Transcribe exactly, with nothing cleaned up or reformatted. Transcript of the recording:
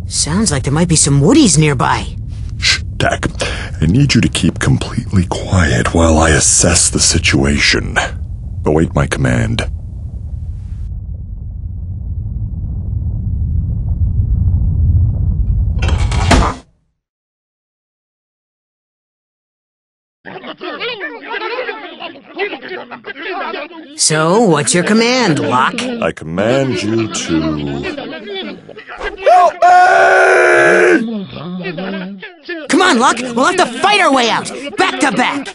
Sounds like there might be some woodies nearby. Shh, Dak. I need you to keep completely quiet while I assess the situation. Await my command. So, what's your command, Locke? I command you to... Come on, Locke! We'll have to fight our way out! Back to back!